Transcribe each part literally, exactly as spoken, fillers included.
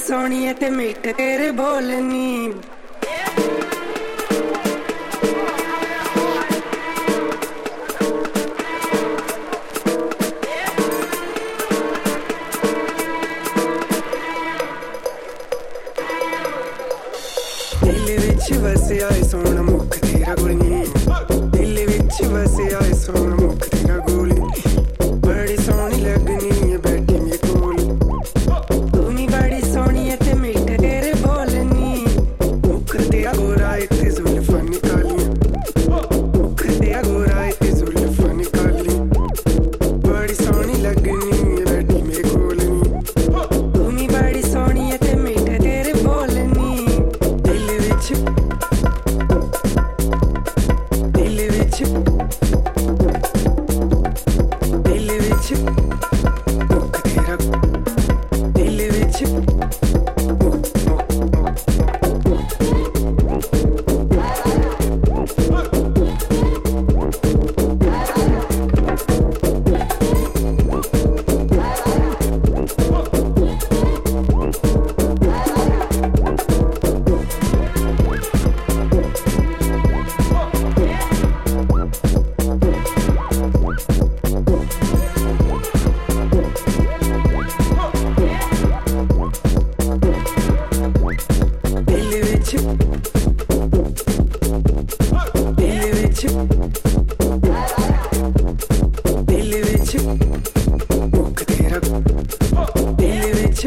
सोहनी है ते मिठ तेरे बोलनी। दिल विच वसिया है सोहना मुख तेरा गोली, दिल विच वसिया है सोहना मुख तेरा गोली। बड़ी सोहनी लगनी है बैठी मेरे कोल, तू नी बड़ी सोहनी है ते मिठ तेरे बोलनी। मुख तेरा गोरा है ते जुल्फां निकालियां, मुख तेरा गोरा है ते जुल्फां निकालियां। बड़ी सोहनी लगनी है बैठी मेरे कोल, तू नी बड़ी सोहनी है ते मिठ तेरे बोलनी। दिल विच दिल विच दिल विच मुख तेरा, दिल विच दिल विच मुख तेरा, दिल विच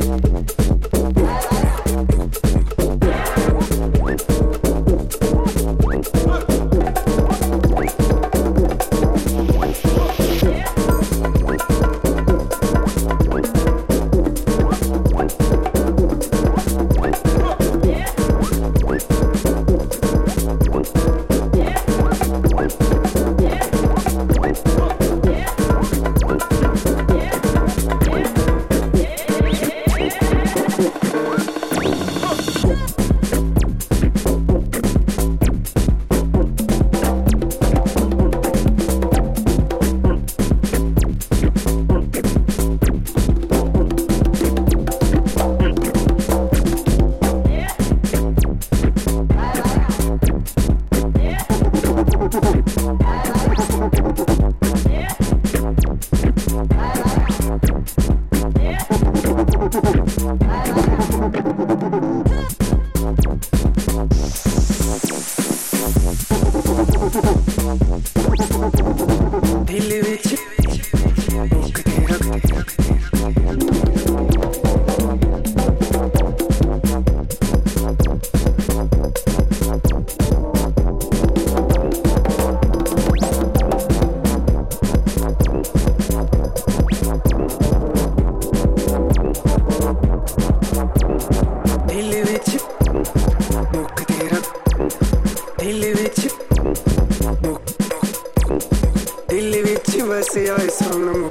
दिल विच मुख तेरा। दिल विच मुख तेरा, दिल विच मुख, दिल विच वसिया है सोहना